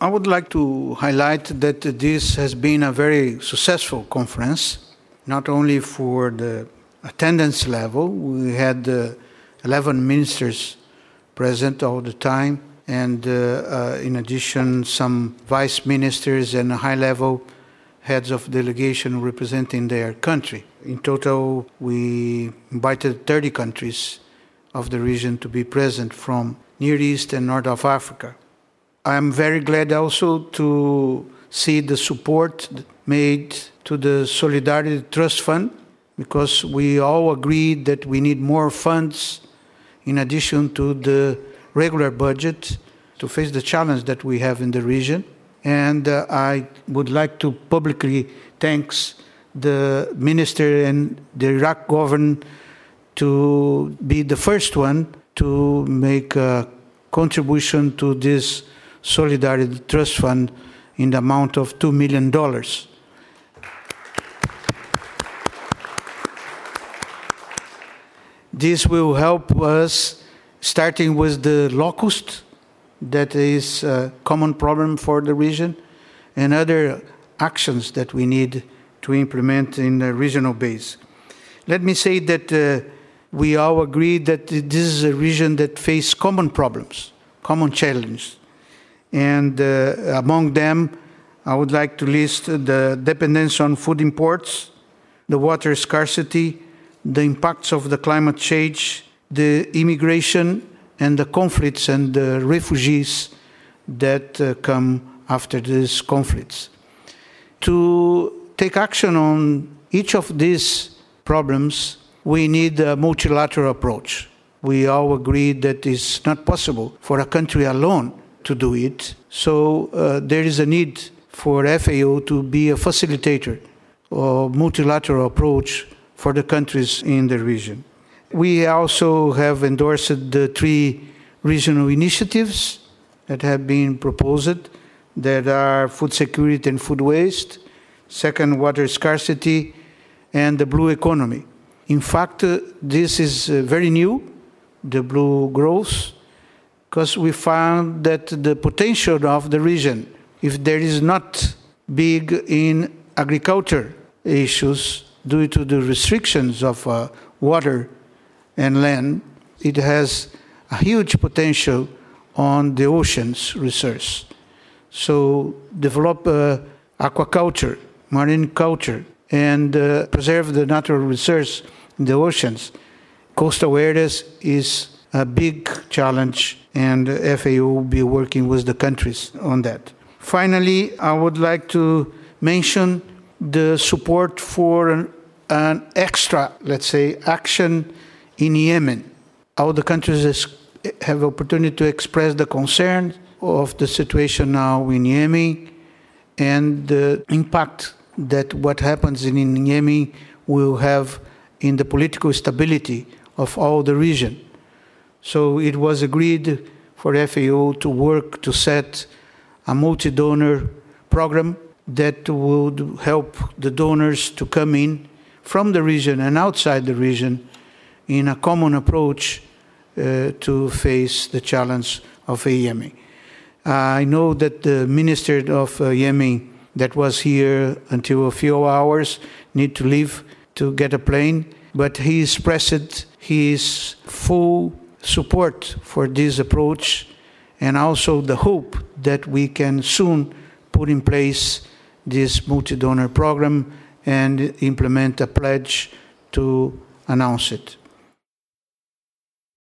I would like to highlight that this has been a very successful conference, not only for the attendance level. We had 11 ministers present all the time, and in addition, some vice ministers and high-level heads of delegation representing their country. In total, we invited 30 countries of the region to be present from Near East and North of Africa. I am very glad also to see the support made to the Solidarity Trust Fund, because we all agreed that we need more funds in addition to the regular budget to face the challenge that we have in the region. And I would like to publicly thank the minister and the Iraq government to be the first one to make a contribution to this Solidarity Trust Fund in the amount of $2 million. This will help us, starting with the locust, that is a common problem for the region, and other actions that we need to implement in the regional base. Let me say that we all agree that this is a region that faces common problems, common challenges. And among them, I would like to list the dependence on food imports, the water scarcity, the impacts of the climate change, the immigration, and the conflicts and the refugees that come after these conflicts. To take action on each of these problems, we need a multilateral approach. We all agree that it's not possible for a country alone to do it. So there is a need for FAO to be a facilitator of multilateral approach for the countries in the region. We also have endorsed the 3 regional initiatives that have been proposed, that are food security and food waste, second, water scarcity, and the blue economy. In fact, this is very new, the blue growth, because we found that the potential of the region, if there is not big in agriculture issues due to the restrictions of water and land, it has a huge potential on the oceans resource. So develop aquaculture, marine culture, and preserve the natural resource in the oceans. Coastal awareness is a big challenge, and FAO will be working with the countries on that. Finally, I would like to mention the support for an extra, let's say, action in Yemen. All the countries have opportunity to express the concern of the situation now in Yemen and the impact that what happens in Yemen will have in the political stability of all the region. So it was agreed for FAO to work to set a multi-donor program that would help the donors to come in from the region and outside the region in a common approach to face the challenge of Yemen. I know that the minister of Yemen that was here until a few hours need to leave to get a plane, but he expressed his full support for this approach and also the hope that we can soon put in place this multi-donor program and implement a pledge to announce it.